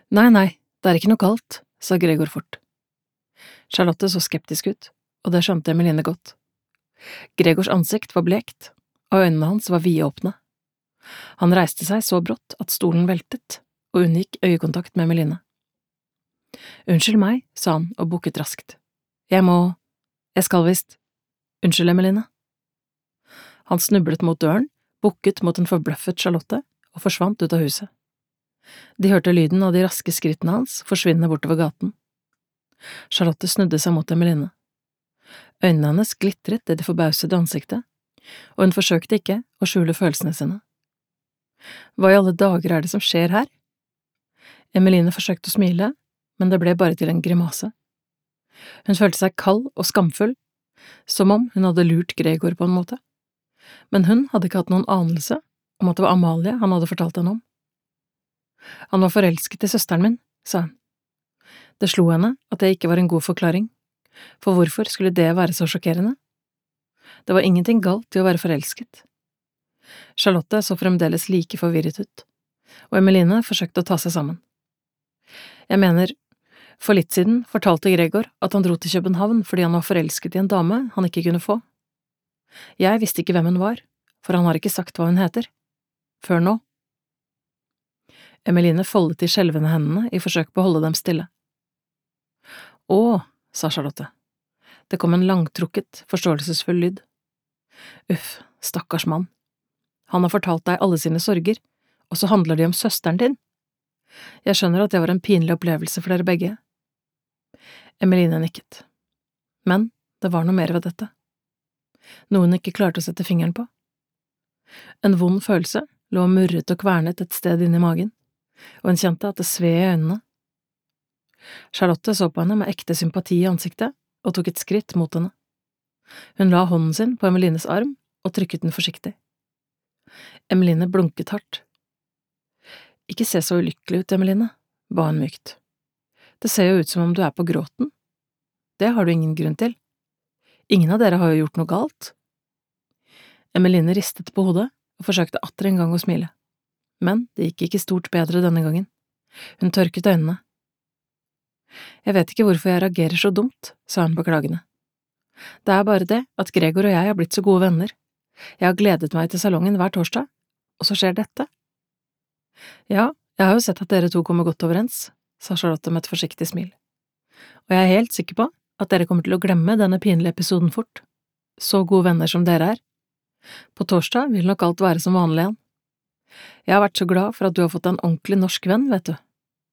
Nei, det er ikke noe galt, sa Gregor fort. Charlotte så skeptisk ut, og det skjønte Emeline godt. Gregors ansikt var blekt, og øynene hans var vidåpne. Han reiste seg så brått at stolen veltet, og unngikk øyekontakt med Emeline. Unnskyld meg, sa han og bukket raskt. Jeg skal visst. Unnskyld, Emeline. Han snublet mot døren, bukket mot en forbløffet Charlotte og forsvant ut av huset. De hørte lyden av de raske skrittene hans forsvinne bortover gaten. Charlotte snudde seg mot Emeline. Øynene hennes glitret i det forbausede ansiktet, og hun forsøkte ikke å skjule følelsene sine. Hva i alle dager er det som skjer her? Emeline forsøkte å smile, men det ble bare til en grimase. Hun følte seg kald og skamfull, som om hun hadde lurt Gregor på en måte. Men hun hadde ikke hatt noen anelse om at det var Amalie han hadde fortalt henne om. Han var forelsket i søsteren min, sa hun. Det slo henne at det ikke var en god forklaring, for hvorfor skulle det være så sjokkerende? Det var ingenting galt i å være forelsket. Charlotte så fremdeles like forvirret ut, og Emeline forsøkte å ta seg sammen. Jeg mener, for litt siden fortalte Gregor at han dro til København fordi han var forelsket i en dame han ikke kunne få. Jeg visste ikke hvem hun var, for han har ikke sagt hva hun heter. Før nå. Emeline foldet de skjelvende hendene i forsøk på å holde dem stille. Å, sa Charlotte. Det kom en langtrukket, forståelsesfull lyd. Uff, stakkars mann. Han har fortalt deg alle sine sorger, og så handler de om søsteren din. Jeg skjønner at det var en pinlig opplevelse for dere begge. Emeline nikket. Men det var noe mer ved dette. Noe hun ikke klarte å sette fingeren på. En vond følelse lå og murret og kvernet et sted inni magen, og hun kjente at det sved i øynene. Charlotte så på henne med ekte sympati i ansiktet og tok et skritt mot henne. Hun la hånden sin på Emelines arm og trykket den forsiktig. Emeline blunket hardt. Ikke se så ulykkelig ut, Emeline, ba hun mykt. Det ser jo ut som om du er på gråten. Det har du ingen grunn til. Ingen av dere har jo gjort noe galt. Emeline ristet på hodet og forsøkte atter en gang å smile. Men det gikk ikke stort bedre denne gangen. Hun tørket øynene. Jeg vet ikke hvorfor jeg reagerer så dumt, sa hun beklagende. Det er bare det at Gregor og jeg har blitt så gode venner. Jeg har gledet meg til salongen hver torsdag, og så skjer dette. Ja, jeg har jo sett at dere to kommer godt overens, sa Charlotte med et forsiktig smil. Og jeg er helt sikker på at dere kommer til å glemme denne pinlige episoden fort. Så gode venner som dere er. På torsdag vil nok alt være som vanlig igjen. Jeg har vært så glad for at du har fått en ordentlig norsk venn, vet du.